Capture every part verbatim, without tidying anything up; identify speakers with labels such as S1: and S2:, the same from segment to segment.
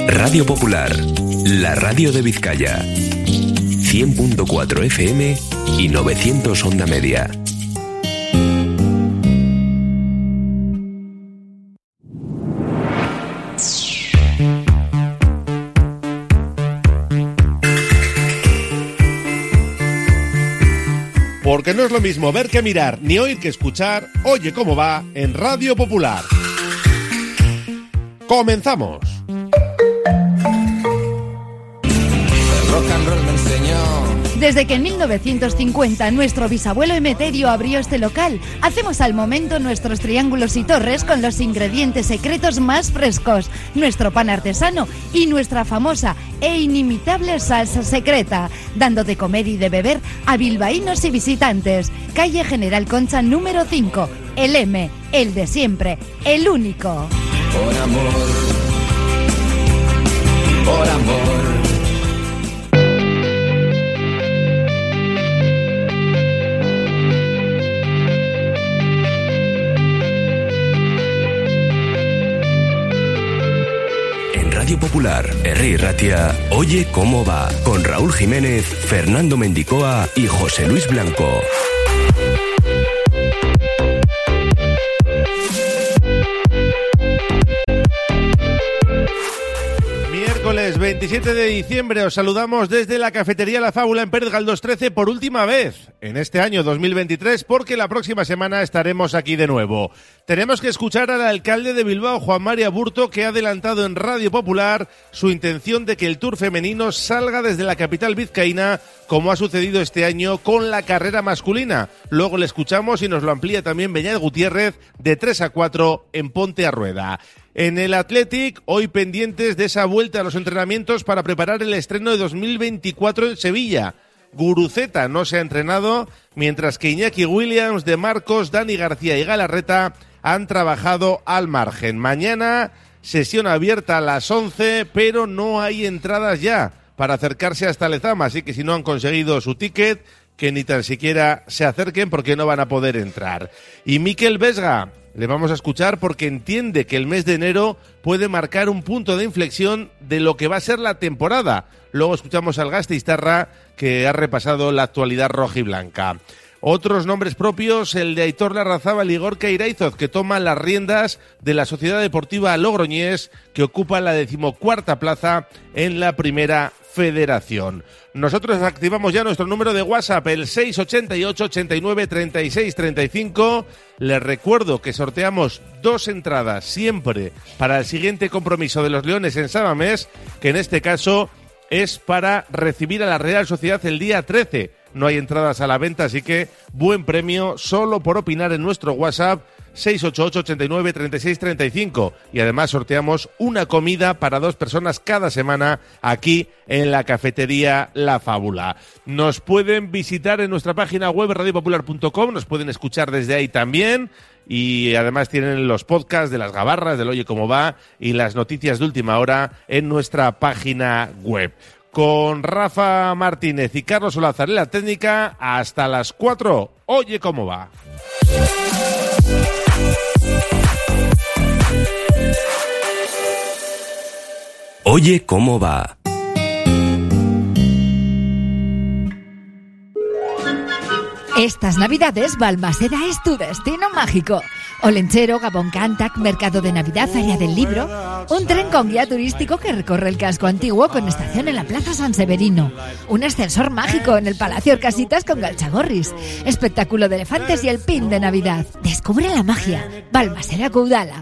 S1: Radio Popular, la radio de Vizcaya. cien punto cuatro F M y novecientos onda media.
S2: Porque no es lo mismo ver que mirar, ni oír que escuchar. Oye cómo va en Radio Popular. ¡Comenzamos!
S3: Desde que en mil novecientos cincuenta nuestro bisabuelo Emeterio abrió este local, hacemos al momento nuestros triángulos y torres con los ingredientes secretos más frescos, nuestro pan artesano y nuestra famosa e inimitable salsa secreta, dando de comer y de beber a bilbaínos y visitantes. Calle General Concha número cinco, el M, el de siempre, el único.
S4: Por amor, por amor.
S1: Radio Popular, Herri Ratia, Oye cómo va, con Raúl Jiménez, Fernando Mendicoa y José Luis Blanco.
S2: Miércoles veintisiete de diciembre os saludamos desde la cafetería La Fábula en Pérez Galdós trece por última vez en este año dos mil veintitrés, porque la próxima semana estaremos aquí de nuevo. Tenemos que escuchar al alcalde de Bilbao, Juan Mari Aburto, que ha adelantado en Radio Popular su intención de que el Tour femenino salga desde la capital vizcaína, como ha sucedido este año con la carrera masculina. Luego le escuchamos y nos lo amplía también Beñat Gutiérrez, de tres a cuatro en Ponte a Rueda. En el Athletic, hoy pendientes de esa vuelta a los entrenamientos para preparar el estreno de dos mil veinticuatro en Sevilla. Guruceta no se ha entrenado, mientras que Iñaki Williams, De Marcos, Dani García y Galarreta han trabajado al margen. Mañana, sesión abierta a las once, pero no hay entradas ya para acercarse hasta Lezama, así que si no han conseguido su ticket, que ni tan siquiera se acerquen porque no van a poder entrar. Y Mikel Vesga le vamos a escuchar porque entiende que el mes de enero puede marcar un punto de inflexión de lo que va a ser la temporada. Luego escuchamos al Gasteiztarra, que ha repasado la actualidad rojiblanca. Otros nombres propios, el de Aitor Larrazábal y Gorka Iraizoz, que toman las riendas de la Sociedad Deportiva Logroñés, que ocupa la decimocuarta plaza en la Primera Federación. Nosotros activamos ya nuestro número de WhatsApp, el seis ochenta y ocho, ochenta y nueve, treinta y seis, treinta y cinco. Les recuerdo que sorteamos dos entradas siempre para el siguiente compromiso de los Leones en Samamés, que en este caso es para recibir a la Real Sociedad el día trece. No hay entradas a la venta, así que buen premio solo por opinar en nuestro WhatsApp seis ocho ocho, ochenta y nueve, treinta y seis, treinta y cinco. Y además sorteamos una comida para dos personas cada semana aquí en la cafetería La Fábula. Nos pueden visitar en nuestra página web radio popular punto com, nos pueden escuchar desde ahí también. Y además tienen los podcasts de las gabarras, del Oye Cómo Va y las noticias de última hora en nuestra página web. Con Rafa Martínez y Carlos Olazar en la técnica, hasta las cuatro. Oye Cómo Va.
S1: Oye cómo va.
S3: Estas navidades Balmaseda es tu destino mágico. Olenchero, Gabón Cantac, Mercado de Navidad, Feria del Libro, un tren con guía turístico que recorre el casco antiguo con estación en la Plaza San Severino, un ascensor mágico en el Palacio Orcasitas con Galchagorris, espectáculo de elefantes y el pin de Navidad. Descubre la magia. Balmaseda Caudala.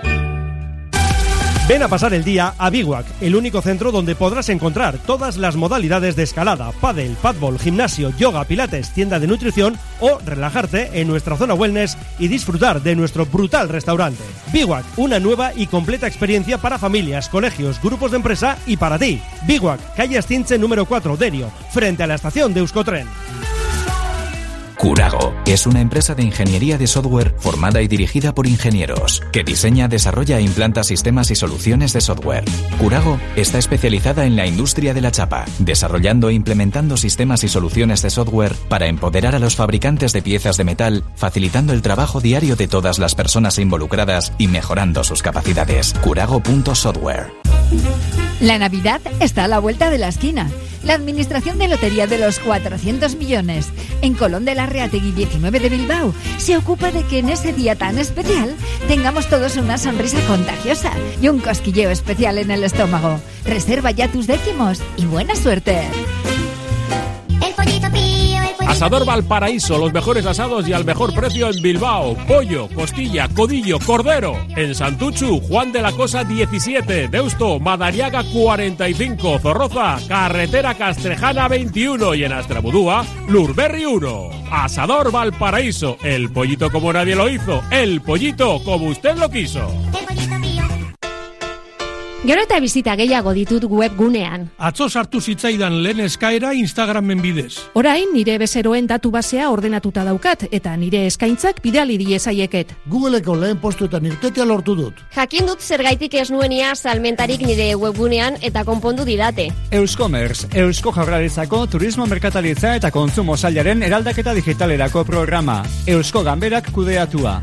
S5: Ven a pasar el día a Biwak, el único centro donde podrás encontrar todas las modalidades de escalada, pádel, padbol, gimnasio, yoga, pilates, tienda de nutrición o relajarte en nuestra zona wellness y disfrutar de nuestro brutal restaurante. Biwak, una nueva y completa experiencia para familias, colegios, grupos de empresa y para ti. Biwak, calle Astinche número cuatro, Derio, frente a la estación de Euskotren.
S6: Curago es una empresa de ingeniería de software formada y dirigida por ingenieros que diseña, desarrolla e implanta sistemas y soluciones de software. Curago está especializada en la industria de la chapa, desarrollando e implementando sistemas y soluciones de software para empoderar a los fabricantes de piezas de metal, facilitando el trabajo diario de todas las personas involucradas y mejorando sus capacidades. Curago punto software.
S3: La Navidad está a la vuelta de la esquina. La Administración de Lotería de los cuatrocientos millones en Colón de la Reategui diecinueve de Bilbao se ocupa de que en ese día tan especial tengamos todos una sonrisa contagiosa y un cosquilleo especial en el estómago. Reserva ya tus décimos y buena suerte.
S7: El pollito pío, el pollito
S8: Asador Valparaíso, los mejores asados y al mejor precio en Bilbao. Pollo, costilla, codillo, cordero. En Santuchu, Juan de la Cosa diecisiete. Deusto, Madariaga cuarenta y cinco. Zorroza, Carretera Castrejana veintiuno. Y en Astrabudúa, Lurberri uno. Asador Valparaíso, el pollito como nadie lo hizo. El pollito como usted lo quiso.
S7: el pollito pío.
S9: Gero eta bizita gehiago ditut webgunean.
S10: Atzo sartu zitzaidan lehen eskaera Instagramen bidez.
S9: Orain nire bezeroen datu basea ordenatuta daukat eta nire eskaintzak bidali diezaieket.
S11: Googleeko lehen postuetan irtetea lortu dut.
S12: Jakin dut zergaitik ez nuenia salmentarik nire webgunean eta konpondu didate.
S13: Euskomerz, Eusko Jaurlaritzako Turismo Merkataritza eta Kontsumo Sailaren eraldaketa digitalerako programa. Eusko Ganberak kudeatua.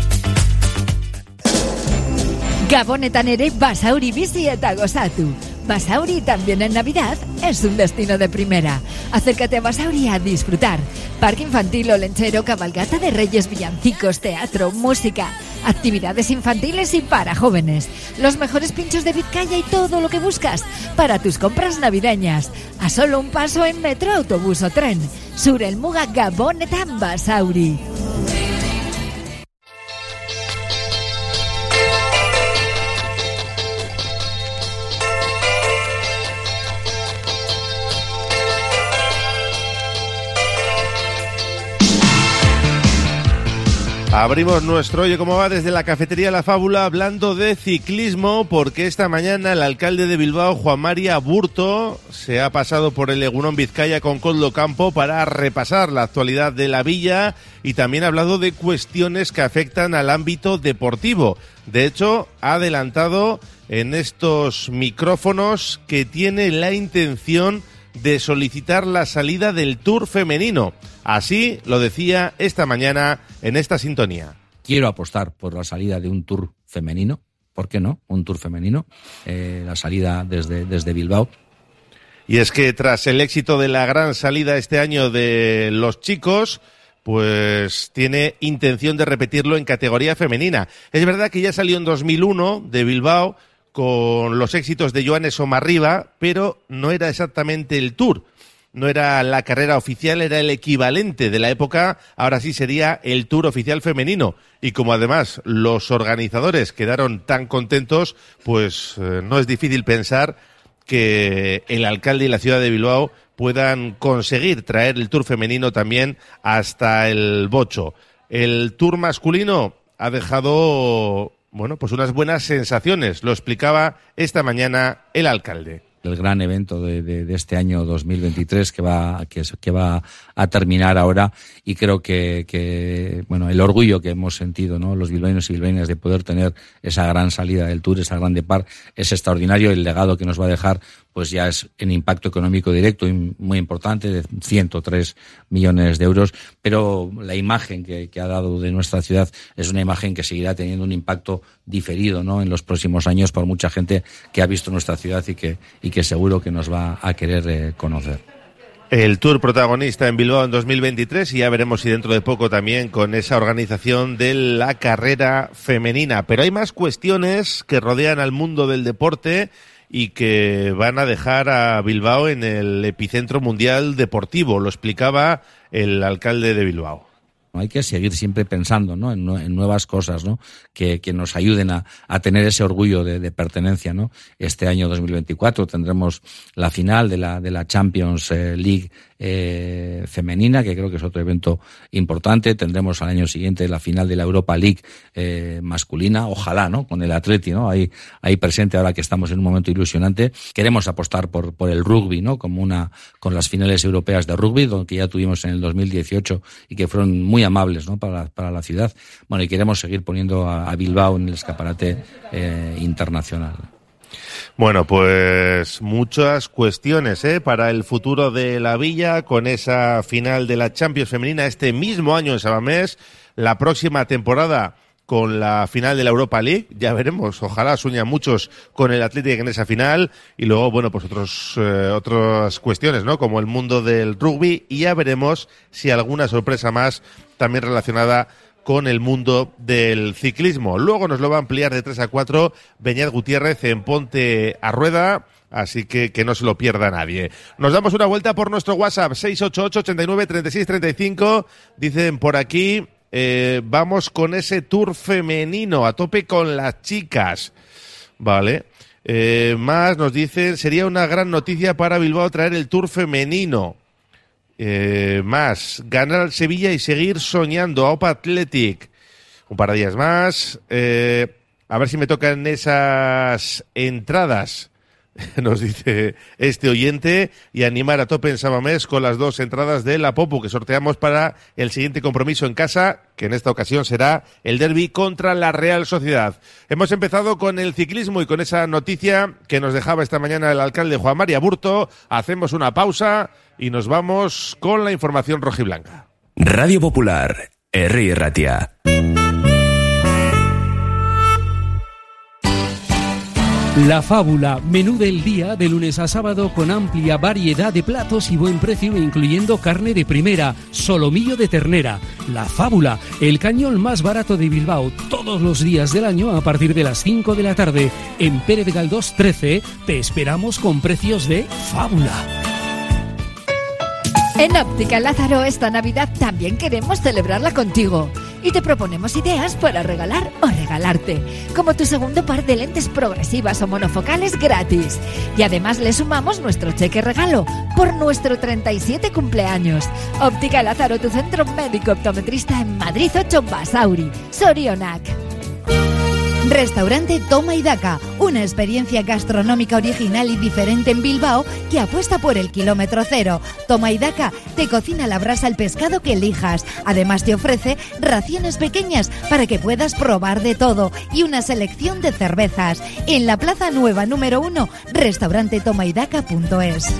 S3: Gabonetan ere Basauri bizi eta gozatu. Basauri también en Navidad es un destino de primera. Acércate a Basauri a disfrutar. Parque infantil o lenchero, cabalgata de reyes, villancicos, teatro, música, actividades infantiles y para jóvenes. Los mejores pinchos de Vizcaya y todo lo que buscas para tus compras navideñas. A solo un paso en metro, autobús o tren. Surelmuga Gabonetan Basauri.
S2: Abrimos nuestro Oye Cómo Va desde la cafetería La Fábula hablando de ciclismo porque esta mañana el alcalde de Bilbao, Juan Mari Aburto, se ha pasado por el Egunon Vizcaya con Koldo Campo para repasar la actualidad de la villa y también ha hablado de cuestiones que afectan al ámbito deportivo. De hecho, ha adelantado en estos micrófonos que tiene la intención de solicitar la salida del Tour femenino. Así lo decía esta mañana en esta sintonía.
S14: Quiero apostar por la salida de un Tour femenino. ¿Por qué no? Un Tour femenino. Eh, la salida desde, desde Bilbao.
S2: Y es que tras el éxito de la gran salida este año de los chicos, pues tiene intención de repetirlo en categoría femenina. Es verdad que ya salió en dos mil uno de Bilbao con los éxitos de Joanes Somarriba, pero no era exactamente el Tour. No era la carrera oficial, era el equivalente de la época, ahora sí sería el Tour oficial femenino. Y como además los organizadores quedaron tan contentos, pues eh, no es difícil pensar que el alcalde y la ciudad de Bilbao puedan conseguir traer el Tour femenino también hasta el Bocho. El Tour masculino ha dejado, bueno, pues unas buenas sensaciones, lo explicaba esta mañana el alcalde.
S14: El gran evento de, de, de este año dos mil veintitrés que va que, que va a terminar ahora y creo que, que bueno el orgullo que hemos sentido, ¿no?, los bilbaínos y bilbaínas de poder tener esa gran salida del Tour, esa gran depart, es extraordinario. El legado que nos va a dejar pues ya es en impacto económico directo y muy importante, de ciento tres millones de euros, pero la imagen que, que ha dado de nuestra ciudad es una imagen que seguirá teniendo un impacto diferido, ¿no?, en los próximos años por mucha gente que ha visto nuestra ciudad y que y que seguro que nos va a querer eh, conocer.
S2: El Tour protagonista en Bilbao en dos mil veintitrés y ya veremos si dentro de poco también con esa organización de la carrera femenina. Pero hay más cuestiones que rodean al mundo del deporte y que van a dejar a Bilbao en el epicentro mundial deportivo. Lo explicaba el alcalde de Bilbao.
S14: Hay que seguir siempre pensando, ¿no?, en, en nuevas cosas, ¿no?, que, que nos ayuden a, a tener ese orgullo de, de pertenencia, ¿no? Este año dos mil veinticuatro tendremos la final de la de la Champions League eh, femenina, que creo que es otro evento importante. Tendremos al año siguiente la final de la Europa League eh, masculina, ojalá, ¿no?, con el Atleti, ¿no?, ahí ahí presente ahora que estamos en un momento ilusionante. Queremos apostar por por el rugby, ¿no?, como una con las finales europeas de rugby, que ya tuvimos en el dos mil dieciocho y que fueron muy amables, ¿no?, para, para la ciudad. Bueno, y queremos seguir poniendo a, a Bilbao en el escaparate eh, internacional.
S2: Bueno, pues muchas cuestiones ¿eh? para el futuro de la villa con esa final de la Champions femenina este mismo año en Sabamés. La próxima temporada con la final de la Europa League, ya veremos, ojalá sueñan muchos con el Athletic en esa final, y luego, bueno, pues otros eh, otras cuestiones, ¿no? Como el mundo del rugby, y ya veremos si alguna sorpresa más también relacionada con el mundo del ciclismo. Luego nos lo va a ampliar de tres a cuatro Beñat Gutiérrez en Ponte a Rueda, así que que no se lo pierda nadie. Nos damos una vuelta por nuestro WhatsApp, seis ocho ocho, ochenta y nueve, treinta y seis, treinta y cinco, dicen por aquí... Eh, vamos con ese tour femenino, a tope con las chicas. Vale. Eh, más nos dicen, sería una gran noticia para Bilbao traer el tour femenino. Eh, más, ganar al Sevilla y seguir soñando. Aupa Athletic. Un par de días más. Eh, a ver si me tocan esas entradas. Nos dice este oyente, y animar a tope en Samamés con las dos entradas de la Popu que sorteamos para el siguiente compromiso en casa, que en esta ocasión será el derbi contra la Real Sociedad. Hemos empezado con el ciclismo y con esa noticia que nos dejaba esta mañana el alcalde Juan María Burto. Hacemos una pausa y nos vamos con la información rojiblanca.
S1: Radio Popular, Herri Ratia.
S15: La Fábula, menú del día de lunes a sábado con amplia variedad de platos y buen precio, incluyendo carne de primera, solomillo de ternera. La Fábula, el cañón más barato de Bilbao, todos los días del año a partir de las cinco de la tarde. En Pérez Galdós trece te esperamos con precios de Fábula.
S3: En Óptica Lázaro esta Navidad también queremos celebrarla contigo y te proponemos ideas para regalar o regalarte, como tu segundo par de lentes progresivas o monofocales gratis. Y además le sumamos nuestro cheque regalo por nuestro treinta y siete cumpleaños. Óptica Lázaro, tu centro médico optometrista en Madrid ocho Basauri, Sorionac. Restaurante Toma y Daca, una experiencia gastronómica original y diferente en Bilbao que apuesta por el kilómetro cero. Toma y Daca te cocina a la brasa el pescado que elijas. Además te ofrece raciones pequeñas para que puedas probar de todo y una selección de cervezas. En la Plaza Nueva número uno, restaurante toma y daca punto es.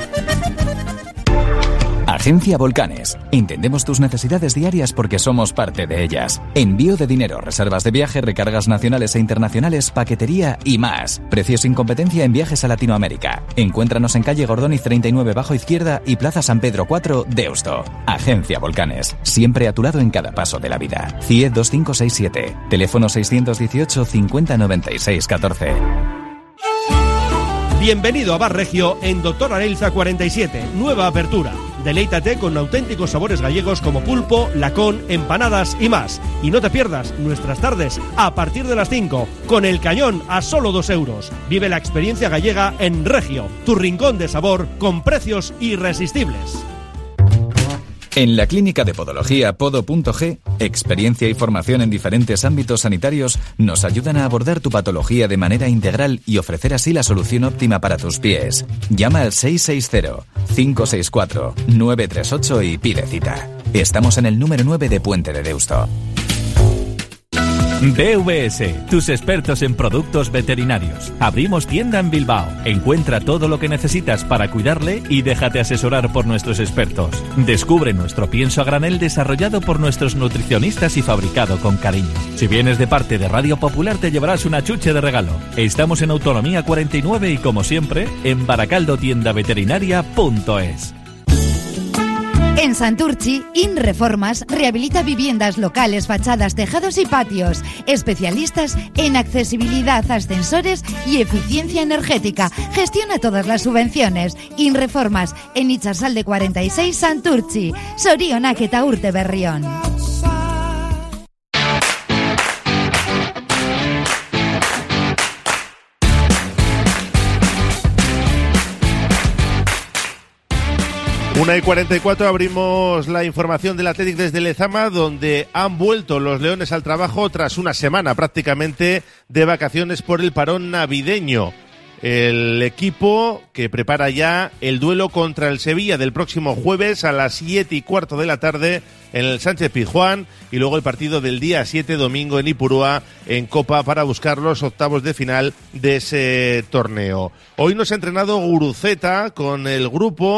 S6: Agencia Volcanes. Entendemos tus necesidades diarias porque somos parte de ellas. Envío de dinero, reservas de viaje, recargas nacionales e internacionales, paquetería y más. Precios sin competencia en viajes a Latinoamérica. Encuéntranos en calle Gordóniz treinta y nueve bajo izquierda y Plaza San Pedro cuatro, Deusto. Agencia Volcanes. Siempre a tu lado en cada paso de la vida. C I E dos cinco seis siete. Teléfono seiscientos dieciocho, cincuenta, noventa y seis, catorce.
S5: Bienvenido a Bar Regio en Doctor Arelza cuarenta y siete, nueva apertura. Deleítate con auténticos sabores gallegos como pulpo, lacón, empanadas y más. Y no te pierdas nuestras tardes a partir de las cinco, con el cañón a solo dos euros. Vive la experiencia gallega en Regio, tu rincón de sabor con precios irresistibles.
S6: En la Clínica de Podología Podo punto G, experiencia y formación en diferentes ámbitos sanitarios nos ayudan a abordar tu patología de manera integral y ofrecer así la solución óptima para tus pies. Llama al seis seis cero, cinco seis cuatro, nueve tres ocho y pide cita. Estamos en el número nueve de Puente de Deusto.
S16: B V S, tus expertos en productos veterinarios. Abrimos tienda en Bilbao. Encuentra todo lo que necesitas para cuidarle y déjate asesorar por nuestros expertos. Descubre nuestro pienso a granel desarrollado por nuestros nutricionistas y fabricado con cariño. Si vienes de parte de Radio Popular te llevarás una chuche de regalo. Estamos en Autonomía cuarenta y nueve y como siempre en baracaldo tienda veterinaria punto es.
S3: En Santurchi, Inreformas rehabilita viviendas locales, fachadas, tejados y patios. Especialistas en accesibilidad, ascensores y eficiencia energética. Gestiona todas las subvenciones. Inreformas, en Itxasalde cuarenta y seis, Santurchi. Sorionak eta Urte Berrión.
S2: una y cuarenta y cuatro abrimos la información del Athletic desde Lezama, donde han vuelto los leones al trabajo tras una semana prácticamente de vacaciones por el parón navideño. El equipo que prepara ya el duelo contra el Sevilla del próximo jueves a las siete y cuarto de la tarde en el Sánchez Pizjuán, y luego el partido del día siete, domingo, en Ipurúa, en Copa, para buscar los octavos de final de ese torneo. Hoy nos ha entrenado Guruceta con el grupo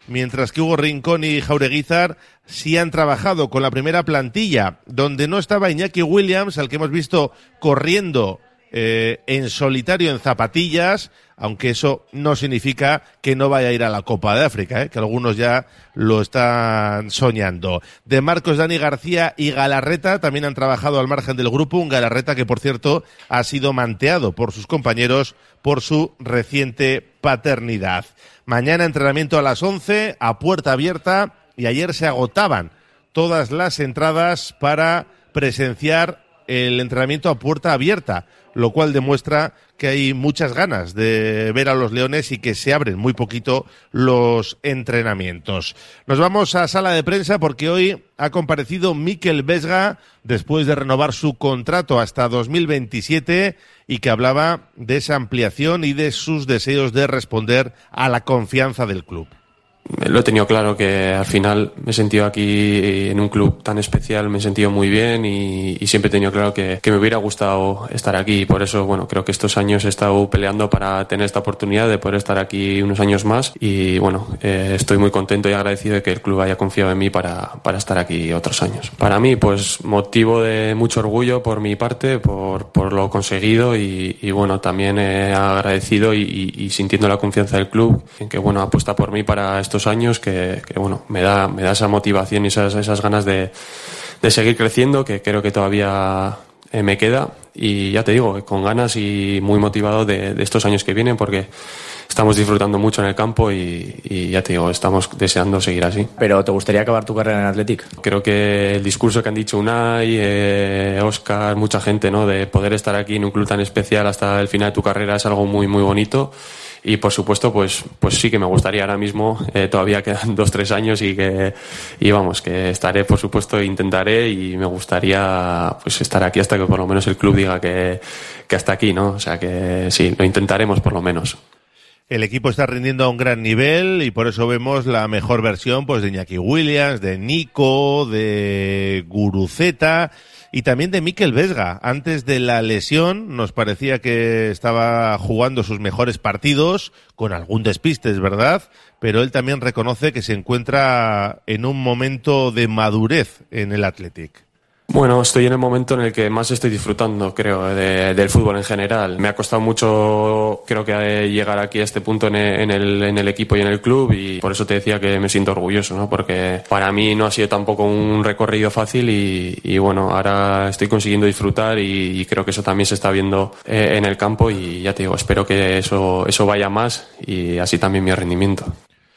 S2: mientras que Hugo Rincón y Jaureguizar sí han trabajado con la primera plantilla, donde no estaba Iñaki Williams, al que hemos visto corriendo eh, en solitario en zapatillas, aunque eso no significa que no vaya a ir a la Copa de África, ¿eh? Que algunos ya lo están soñando. De Marcos, Dani García y Galarreta también han trabajado al margen del grupo, un Galarreta que, por cierto, ha sido manteado por sus compañeros por su reciente paternidad. Mañana entrenamiento a las once, a puerta abierta, y ayer se agotaban todas las entradas para presenciar el entrenamiento a puerta abierta, lo cual demuestra que hay muchas ganas de ver a los leones y que se abren muy poquito los entrenamientos. Nos vamos a sala de prensa porque hoy ha comparecido Mikel Vesga después de renovar su contrato hasta dos mil veintisiete y que hablaba de esa ampliación y de sus deseos de responder a la confianza del club.
S17: Lo he tenido claro que al final me he sentido aquí en un club tan especial, me he sentido muy bien y, y siempre he tenido claro que, que me hubiera gustado estar aquí y por eso, bueno, creo que estos años he estado peleando para tener esta oportunidad de poder estar aquí unos años más y bueno, eh, estoy muy contento y agradecido de que el club haya confiado en mí para, para estar aquí otros años. Para mí, pues motivo de mucho orgullo por mi parte, por, por lo conseguido y, y bueno, también he agradecido y, y, y sintiendo la confianza del club en que bueno, apuesta por mí para estos años que, que bueno, me da, me da esa motivación y esas, esas ganas de, de seguir creciendo que creo que todavía eh, me queda y ya te digo, con ganas y muy motivado de, de estos años que vienen porque estamos disfrutando mucho en el campo y, y ya te digo, estamos deseando seguir así.
S18: ¿Pero te gustaría acabar tu carrera en Athletic?
S17: Creo que el discurso que han dicho Unai, eh, Óscar, mucha gente, ¿no? De poder estar aquí en un club tan especial hasta el final de tu carrera es algo muy, muy bonito. Y por supuesto, pues, pues sí que me gustaría ahora mismo, eh, todavía quedan dos, tres años y que, y vamos, que estaré, por supuesto, intentaré y me gustaría, pues estar aquí hasta que por lo menos el club diga que, que hasta aquí, ¿no? O sea que sí, lo intentaremos por lo menos.
S2: El equipo está rindiendo a un gran nivel y por eso vemos la mejor versión, pues, de Iñaki Williams, de Nico, de Guruceta y también de Mikel Vesga. Antes de la lesión nos parecía que estaba jugando sus mejores partidos, con algún despiste, es verdad, pero él también reconoce que se encuentra en un momento de madurez en el Athletic.
S17: Bueno, estoy en el momento en el que más estoy disfrutando, creo, de, del fútbol en general. Me ha costado mucho, creo que llegar aquí a este punto en el, en el, en el equipo y en el club y por eso te decía que me siento orgulloso, ¿no? Porque para mí no ha sido tampoco un recorrido fácil y, y bueno, ahora estoy consiguiendo disfrutar y, y creo que eso también se está viendo eh, en el campo y ya te digo, espero que eso, eso vaya más y así también mi rendimiento.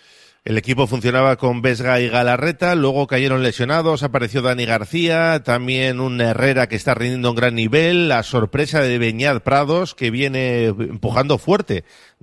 S2: El equipo funcionaba con Vesga y Galarreta, luego cayeron lesionados, apareció Dani García, también un Herrera que está rindiendo un gran nivel, la sorpresa de Beñat Prados que viene empujando fuerte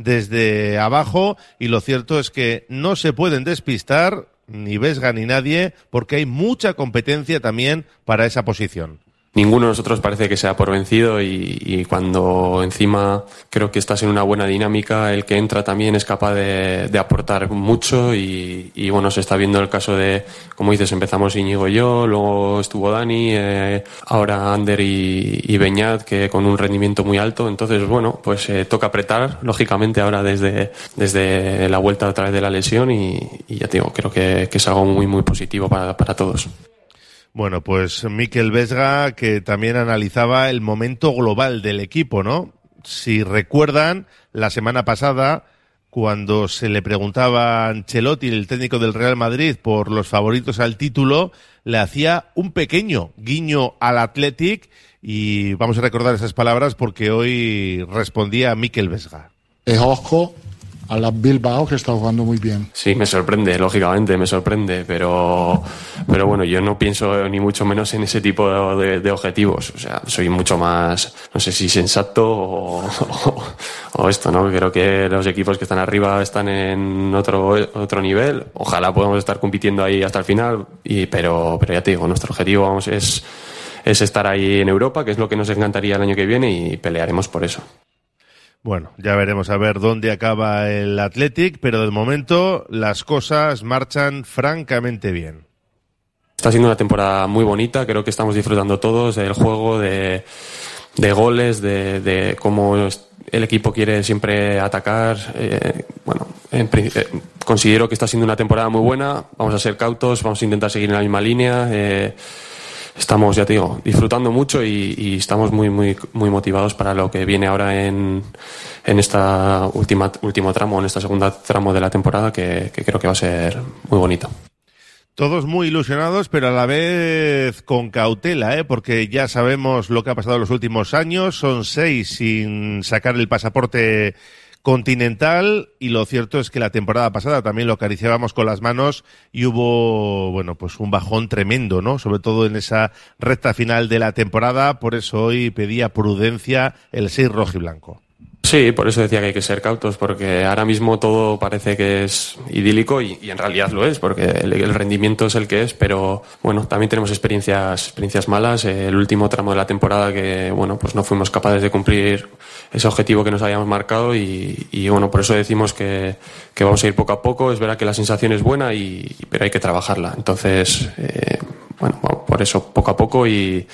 S2: desde abajo y lo cierto es que no se pueden despistar ni Vesga ni nadie porque hay mucha competencia también para esa posición.
S17: Ninguno de nosotros parece que sea por vencido y, y cuando encima creo que estás en una buena dinámica, el que entra también es capaz de, de aportar mucho y, y bueno, se está viendo el caso de, como dices, empezamos Íñigo y yo, luego estuvo Dani, eh, ahora Ander y, y Beñat que con un rendimiento muy alto, entonces bueno, pues eh, toca apretar, lógicamente ahora desde, desde la vuelta a través de la lesión y, y ya te digo, creo que, que es algo muy muy positivo para, para todos.
S2: Bueno, pues Mikel Vesga, que también analizaba el momento global del equipo, ¿no? Si recuerdan, la semana pasada, cuando se le preguntaba a Ancelotti, el técnico del Real Madrid, por los favoritos al título, le hacía un pequeño guiño al Athletic y vamos a recordar esas palabras porque hoy respondía Mikel Vesga.
S11: Eh, ojo a la Bilbao que está jugando muy bien.
S17: Sí, me sorprende, lógicamente, me sorprende, pero pero bueno, yo no pienso ni mucho menos en ese tipo de, de objetivos, o sea, soy mucho más, no sé si sensato o, o, o esto, ¿no? Creo que los equipos que están arriba están en otro otro nivel, ojalá podamos estar compitiendo ahí hasta el final, y pero pero ya te digo, nuestro objetivo vamos es es estar ahí en Europa, que es lo que nos encantaría el año que viene y pelearemos por eso.
S2: Bueno, ya veremos a ver dónde acaba el Athletic, pero de momento las cosas marchan francamente bien.
S17: Está siendo una temporada muy bonita, creo que estamos disfrutando todos del juego, de, de goles, de, de cómo el equipo quiere siempre atacar. Eh, bueno, en, eh, considero que está siendo una temporada muy buena. Vamos a ser cautos, vamos a intentar seguir en la misma línea. Eh, estamos, ya te digo, disfrutando mucho y, y estamos muy, muy, muy motivados para lo que viene ahora en, en esta última último tramo, en esta segunda tramo de la temporada, que, que creo que va a ser muy bonito.
S2: Todos muy ilusionados, pero a la vez con cautela, ¿eh? Porque ya sabemos lo que ha pasado en los últimos años. Son seis sin sacar el pasaporte continental, y lo cierto es que la temporada pasada también lo acariciábamos con las manos y hubo, bueno, pues un bajón tremendo, ¿no? Sobre todo en esa recta final de la temporada. Por eso hoy pedía prudencia el seis rojiblanco.
S17: Sí, por eso decía que hay que ser cautos, porque ahora mismo todo parece que es idílico y, y en realidad lo es, porque el, el rendimiento es el que es, pero bueno, también tenemos experiencias experiencias malas. El último tramo de la temporada que, bueno, pues no fuimos capaces de cumplir ese objetivo que nos habíamos marcado y, y bueno, por eso decimos que, que vamos a ir poco a poco. Es verdad que la sensación es buena, y, pero hay que trabajarla. Entonces, eh, bueno, por eso poco a poco y,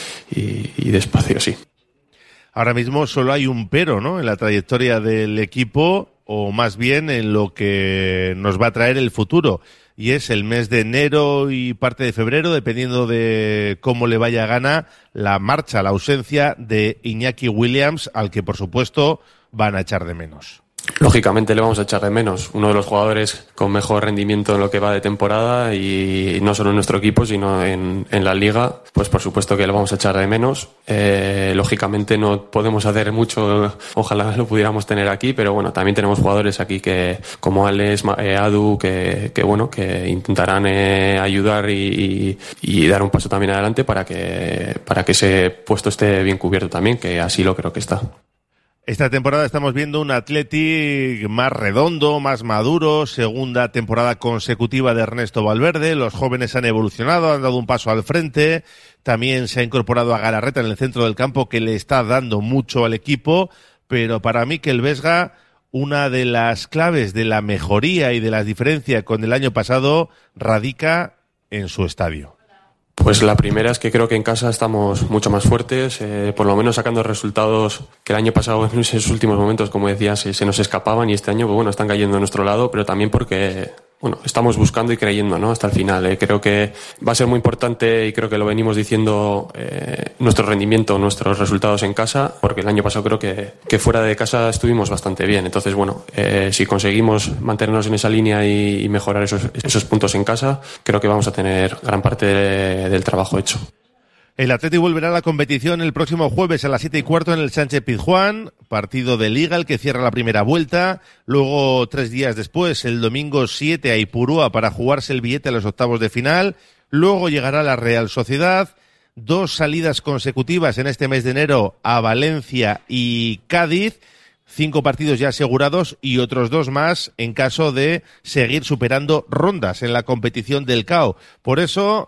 S17: y, y despacio, sí.
S2: Ahora mismo solo hay un pero, ¿no?, en la trayectoria del equipo, o más bien en lo que nos va a traer el futuro, y es el mes de enero y parte de febrero, dependiendo de cómo le vaya a gana, la marcha, la ausencia de Iñaki Williams, al que por supuesto van a echar de menos.
S17: Lógicamente le vamos a echar de menos. Uno de los jugadores con mejor rendimiento en lo que va de temporada, y no solo en nuestro equipo, sino en, en la liga, pues por supuesto que le vamos a echar de menos. Eh, lógicamente no podemos hacer mucho, ojalá lo pudiéramos tener aquí, pero bueno, también tenemos jugadores aquí que, como Alex, eh, Adu, que, que bueno, que intentarán eh, ayudar y, y dar un paso también adelante para que, para que ese puesto esté bien cubierto también, que así lo creo que está.
S2: Esta temporada estamos viendo un Athletic más redondo, más maduro, segunda temporada consecutiva de Ernesto Valverde. Los jóvenes han evolucionado, han dado un paso al frente. También se ha incorporado a Galarreta en el centro del campo, que le está dando mucho al equipo. Pero para Mikel Vesga, una de las claves de la mejoría y de la diferencia con el año pasado radica en su estadio.
S17: Pues la primera es que creo que en casa estamos mucho más fuertes, eh, por lo menos sacando resultados que el año pasado en esos últimos momentos, como decías, se, se nos escapaban, y este año, pues bueno, están cayendo a nuestro lado, pero también porque, bueno, estamos buscando y creyendo, ¿no?, hasta el final. Eh. Creo que va a ser muy importante, y creo que lo venimos diciendo, eh, nuestro rendimiento, nuestros resultados en casa, porque el año pasado creo que, que fuera de casa estuvimos bastante bien. Entonces, bueno, eh, si conseguimos mantenernos en esa línea y, y mejorar esos, esos puntos en casa, creo que vamos a tener gran parte de, del trabajo hecho.
S2: El Atleti volverá a la competición el próximo jueves a las siete y cuarto en el Sánchez Pizjuán, partido de Liga, el que cierra la primera vuelta. Luego, tres días después, el domingo siete a Ipurúa para jugarse el billete a los octavos de final. Luego llegará la Real Sociedad. Dos salidas consecutivas en este mes de enero a Valencia y Cádiz. Cinco partidos ya asegurados y otros dos más en caso de seguir superando rondas en la competición del C A O. Por eso,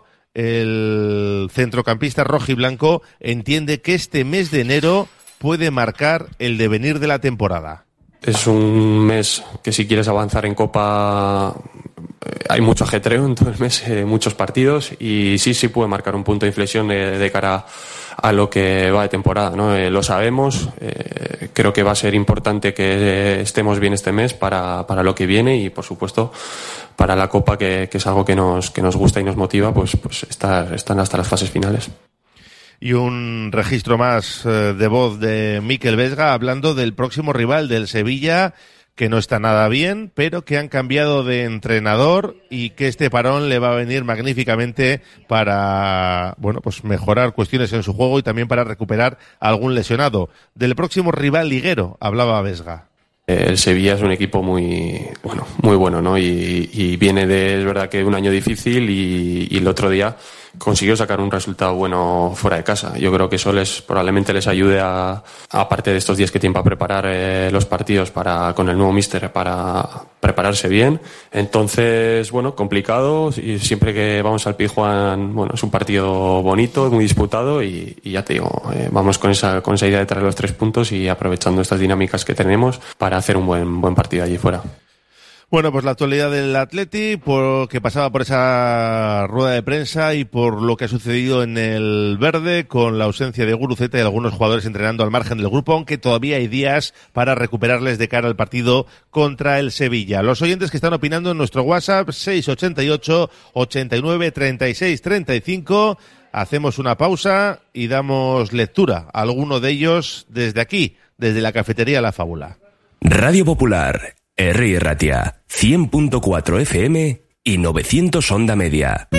S2: el centrocampista rojiblanco entiende que este mes de enero puede marcar el devenir de la temporada.
S17: Es un mes que, si quieres avanzar en Copa, hay mucho ajetreo en todo el mes, eh, muchos partidos, y sí, sí puede marcar un punto de inflexión de, de cara a lo que va de temporada, ¿no? Eh, lo sabemos, eh, creo que va a ser importante que estemos bien este mes para, para lo que viene, y por supuesto para la Copa, que, que es algo que nos, que nos gusta y nos motiva, pues, pues estar, están hasta las fases finales.
S2: Y un registro más eh, de voz de Mikel Vesga hablando del próximo rival, del Sevilla, que no está nada bien, pero que han cambiado de entrenador y que este parón le va a venir magníficamente para, bueno, pues mejorar cuestiones en su juego y también para recuperar a algún lesionado. Del próximo rival liguero hablaba Vesga.
S17: El Sevilla es un equipo muy bueno, muy bueno, ¿no? Y, y viene de, es verdad, que un año difícil, y, y el otro día consiguió sacar un resultado bueno fuera de casa. Yo creo que eso les probablemente les ayude a, aparte de estos días que tienen para preparar eh, los partidos para con el nuevo míster, para prepararse bien. Entonces, bueno, complicado, y siempre que vamos al Pizjuán, bueno, es un partido bonito, muy disputado, y, y ya te digo, eh, vamos con esa con esa idea de traer los tres puntos y aprovechando estas dinámicas que tenemos para hacer un buen buen partido allí fuera.
S2: Bueno, pues la actualidad del Atleti, por, que pasaba por esa rueda de prensa y por lo que ha sucedido en el verde con la ausencia de Guruceta y algunos jugadores entrenando al margen del grupo, aunque todavía hay días para recuperarles de cara al partido contra el Sevilla. Los oyentes que están opinando en nuestro WhatsApp seis ocho ocho, ochenta y nueve, treinta y seis, treinta y cinco. Hacemos una pausa y damos lectura a alguno de ellos desde aquí, desde la cafetería La Fábula.
S1: Radio Popular, Herri Ratia, cien punto cuatro F M y novecientos onda media.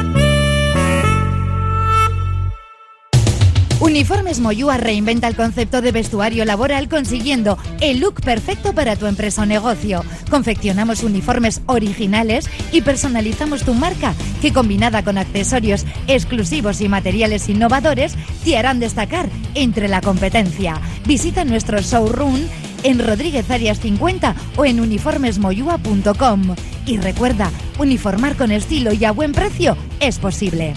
S3: Uniformes Moyúa reinventa el concepto de vestuario laboral consiguiendo el look perfecto para tu empresa o negocio. Confeccionamos uniformes originales y personalizamos tu marca, que combinada con accesorios exclusivos y materiales innovadores te harán destacar entre la competencia. Visita nuestro showroom en Rodríguez Arias cincuenta o en uniformes moyúa punto com. Y recuerda, uniformar con estilo y a buen precio es posible.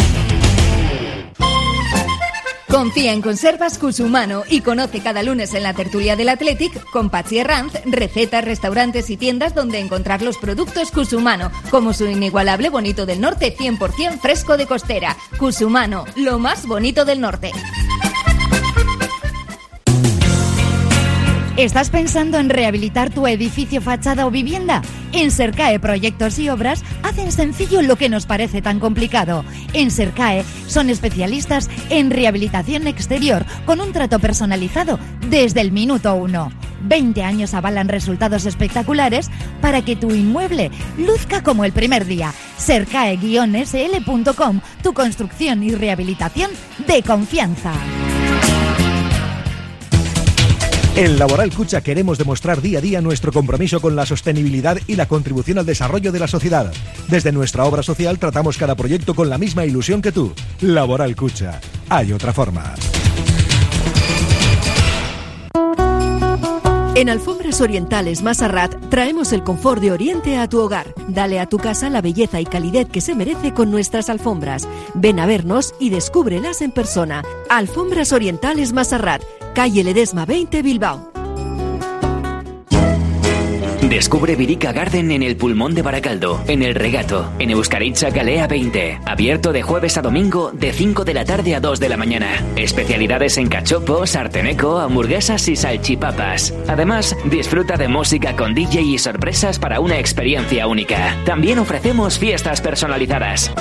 S19: Confía en Conservas Cusumano y conoce cada lunes en la tertulia del Athletic con Patxi Herranz recetas, restaurantes y tiendas donde encontrar los productos Cusumano, como su inigualable bonito del norte cien por ciento fresco de costera. Cusumano, lo más bonito del norte.
S3: ¿Estás pensando en rehabilitar tu edificio, fachada o vivienda? En Sercae Proyectos y Obras hacen sencillo lo que nos parece tan complicado. En Sercae son especialistas en rehabilitación exterior con un trato personalizado desde el minuto uno. veinte años avalan resultados espectaculares para que tu inmueble luzca como el primer día. Sercae guion ese ele punto com, tu construcción y rehabilitación de confianza.
S20: En Laboral Cucha queremos demostrar día a día nuestro compromiso con la sostenibilidad y la contribución al desarrollo de la sociedad. Desde nuestra obra social tratamos cada proyecto con la misma ilusión que tú. Laboral Cucha. Hay otra forma.
S21: En Alfombras Orientales Masarrat traemos el confort de Oriente a tu hogar. Dale a tu casa la belleza y calidez que se merece con nuestras alfombras. Ven a vernos y descúbrelas en persona. Alfombras Orientales Masarrat, calle Ledesma veinte, Bilbao.
S22: Descubre Virica Garden en el pulmón de Baracaldo, en El Regato, en Euskaritza Galea veinte. Abierto de jueves a domingo de cinco de la tarde a dos de la mañana. Especialidades en cachopo, sarteneco, hamburguesas y salchipapas. Además, disfruta de música con D J y sorpresas para una experiencia única. También ofrecemos fiestas personalizadas.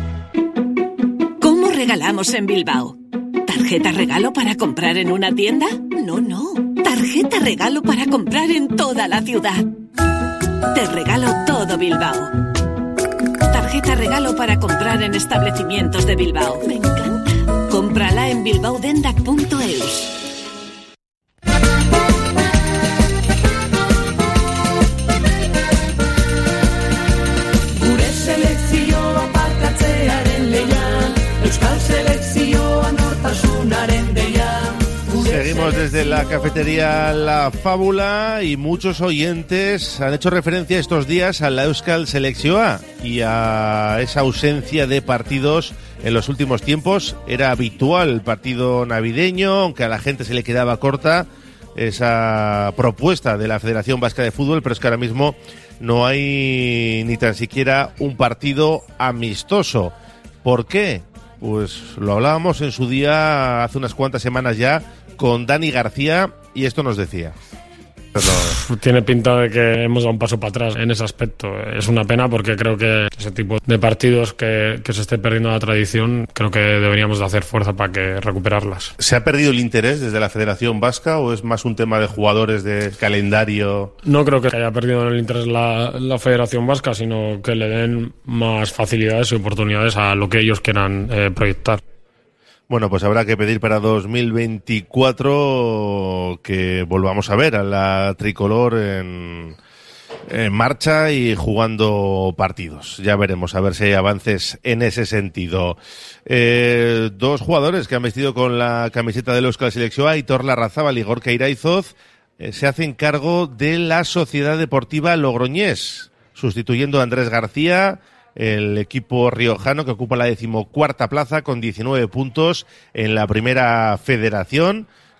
S23: ¿Cómo regalamos en Bilbao? ¿Tarjeta regalo para comprar en una tienda? No, no. Tarjeta regalo para comprar en toda la ciudad. Te regalo todo Bilbao. Tarjeta regalo para comprar en establecimientos de Bilbao. Me encanta. Cómprala en bilbaodendac punto eus.
S4: Gure selekzioa parkatzearen lehian, Euskal selekzioa nortasunaren deian.
S2: Seguimos desde la cafetería La Fábula y muchos oyentes han hecho referencia estos días a la Euskal Selekzioa y a esa ausencia de partidos en los últimos tiempos. Era habitual el partido navideño, aunque a la gente se le quedaba corta esa propuesta de la Federación Vasca de Fútbol, pero es que ahora mismo no hay ni tan siquiera un partido amistoso. ¿Por qué? Pues lo hablábamos en su día hace unas cuantas semanas ya con Dani García y esto nos decía.
S8: Pero... Tiene pinta de que hemos dado un paso para atrás en ese aspecto. Es una pena porque creo que ese tipo de partidos que, que se esté perdiendo la tradición, creo que deberíamos de hacer fuerza para que recuperarlas.
S2: ¿Se ha perdido el interés desde la Federación Vasca o es más un tema de jugadores, de calendario?
S8: No creo que haya perdido el interés la, la Federación Vasca, sino que le den más facilidades y oportunidades a lo que ellos quieran eh, proyectar.
S2: Bueno, pues habrá que pedir para dos mil veinticuatro que volvamos a ver a la tricolor en, en marcha y jugando partidos. Ya veremos, a ver si hay avances en ese sentido. Eh, dos jugadores que han vestido con la camiseta del Euskal Selekzioa, Aitor Larrazábal y Gorka Iraizoz, eh, se hacen cargo de la Sociedad Deportiva Logroñés, sustituyendo a Andrés García, el equipo riojano que ocupa la decimocuarta plaza con diecinueve puntos en la primera federación,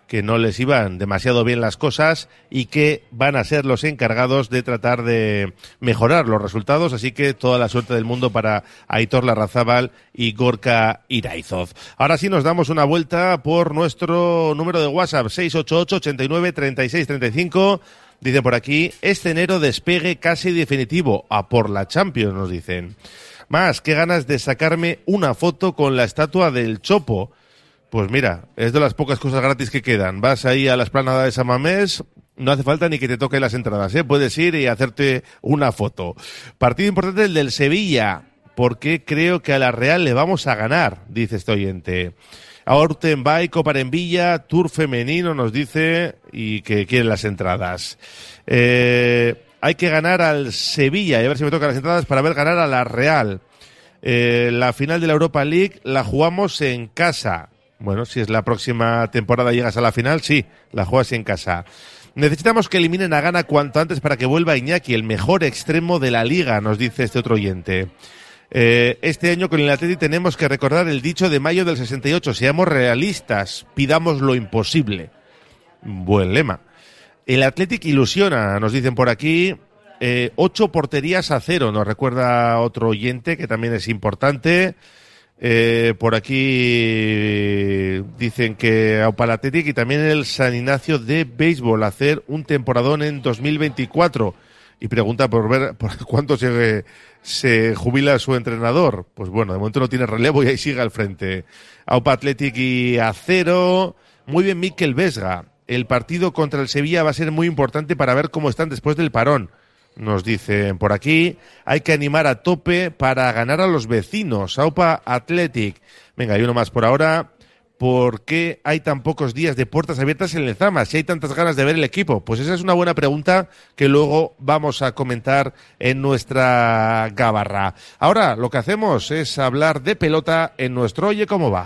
S2: que no les iban demasiado bien las cosas y que van a ser los encargados de tratar de mejorar los resultados, así que toda la suerte del mundo para Aitor Larrazábal y Gorka Iraizoz. Ahora sí nos damos una vuelta por nuestro número de WhatsApp, seis ocho ocho, ochenta y nueve, treinta y seis, treinta y cinco. Dice por aquí, este enero despegue casi definitivo, a por la Champions, nos dicen. Más, qué ganas de sacarme una foto con la estatua del Chopo. Pues mira, es de las pocas cosas gratis que quedan. Vas ahí a la explanada de San Mamés, no hace falta ni que te toquen las entradas, ¿eh? Puedes ir y hacerte una foto. Partido importante el del Sevilla, porque creo que a la Real le vamos a ganar, dice este oyente. A Ortenbay, Copa en Villa, Tour femenino, nos dice, y que quieren las entradas. Eh, hay que ganar al Sevilla, y a ver si me tocan las entradas para ver ganar a la Real. Eh, la final de la Europa League la jugamos en casa. Bueno, si es la próxima temporada llegas a la final, sí, la juegas en casa. Necesitamos que eliminen a Gana cuanto antes para que vuelva Iñaki, el mejor extremo de la liga, nos dice este otro oyente. Eh, este año con el Atleti tenemos que recordar el dicho de mayo del sesenta y ocho, seamos realistas, pidamos lo imposible. Buen lema. El Athletic ilusiona, nos dicen por aquí, eh, ocho porterías a cero, nos recuerda otro oyente que también es importante. Eh, por aquí dicen que Aupa el Athletic y también el San Ignacio de béisbol hacer un temporadón en dos mil veinticuatro y pregunta por ver por cuánto se, se jubila su entrenador. Pues bueno, de momento no tiene relevo y ahí sigue al frente. Aupa Athletic y a cero. Muy bien, Mikel Vesga. El partido contra el Sevilla va a ser muy importante para ver cómo están después del parón. Nos dicen por aquí, hay que animar a tope para ganar a los vecinos. Aupa Athletic. Venga, hay uno más por ahora. ¿Por qué hay tan pocos días de puertas abiertas en Lezama? Si hay tantas ganas de ver el equipo. Pues esa es una buena pregunta que luego vamos a comentar en nuestra gabarra. Ahora lo que hacemos es hablar de pelota en nuestro Oye Cómo Va.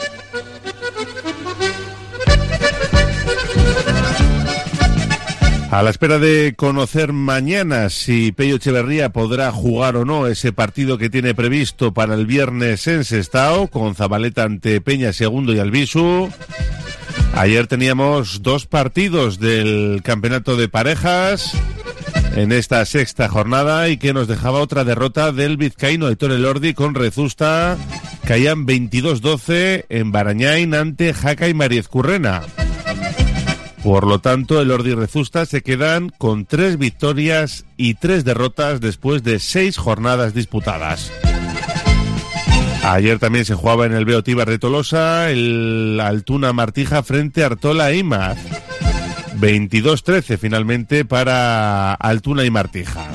S2: A la espera de conocer mañana si Pello Echeverría podrá jugar o no ese partido que tiene previsto para el viernes en Sestao, con Zabaleta ante Peña Segundo y Albisu. Ayer teníamos dos partidos del campeonato de parejas en esta sexta jornada y que nos dejaba otra derrota del vizcaíno Aitor Elordi con Rezusta. Caían veintidós doce en Barañain ante Jaca y Mariezcurrena. Por lo tanto, el Elordi y Rezusta se quedan con tres victorias y tres derrotas después de seis jornadas disputadas. Ayer también se jugaba en el Beotíbar de Tolosa el Altuna Martija frente a Artola e Imaz. veintidós trece finalmente para Altuna y Martija.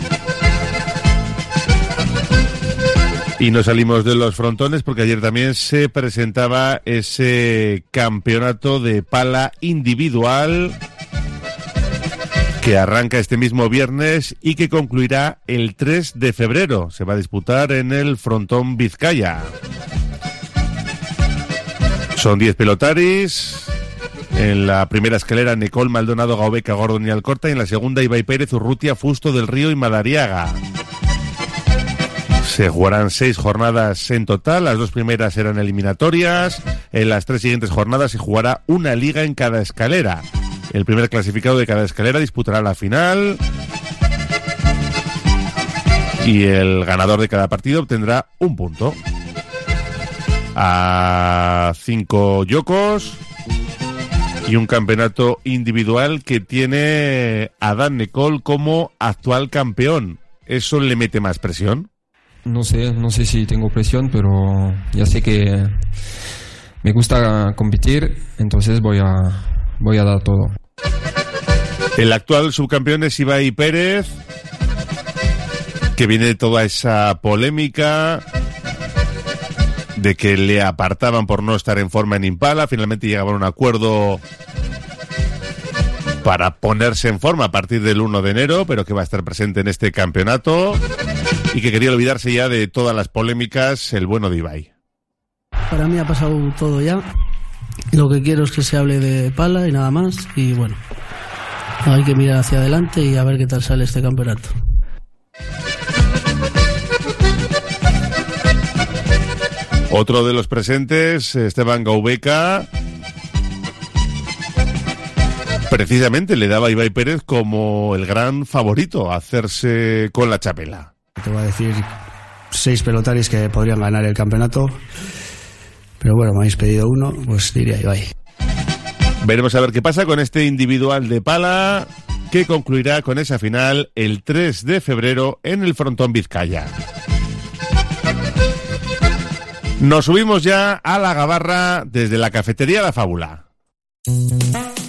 S2: Y no salimos de los frontones porque ayer también se presentaba ese campeonato de pala individual que arranca este mismo viernes y que concluirá el tres de febrero. Se va a disputar en el frontón Vizcaya. Son diez pelotaris. En la primera escalera, Nicole, Maldonado, Gaubeca, Gordon y Alcorta. Y en la segunda, Ibai Pérez, Urrutia, Fusto del Río y Madariaga. Se jugarán seis jornadas en total, las dos primeras eran eliminatorias, en las tres siguientes jornadas se jugará una liga en cada escalera. El primer clasificado de cada escalera disputará la final y el ganador de cada partido obtendrá un punto. A cinco yocos y un campeonato individual que tiene a Dan Nicole como actual campeón. ¿Eso le mete más presión?
S7: No sé, no sé si tengo presión, pero ya sé que me gusta competir, entonces voy a, voy a dar todo.
S2: El actual subcampeón es Ibai Pérez, que viene de toda esa polémica de que le apartaban por no estar en forma en Impala. Finalmente llegaban a un acuerdo para ponerse en forma a partir del uno de enero, pero que va a estar presente en este campeonato. Y que quería olvidarse ya de todas las polémicas, el bueno de Ibai.
S9: Para mí ha pasado todo ya. Lo que quiero es que se hable de pala y nada más. Y bueno, hay que mirar hacia adelante y a ver qué tal sale este campeonato. Otro de los presentes, Esteban Gaubeca,
S2: precisamente le daba a Ibai Pérez como el gran favorito a hacerse con la txapela.
S9: Te voy a decir seis pelotaris que podrían ganar el campeonato, pero bueno, me habéis pedido uno, pues diría Ibai.
S2: Veremos a ver qué pasa con este individual de pala, que concluirá con esa final el tres de febrero en el Frontón Vizcaya. Nos subimos ya a la gabarra desde la cafetería La Fábula.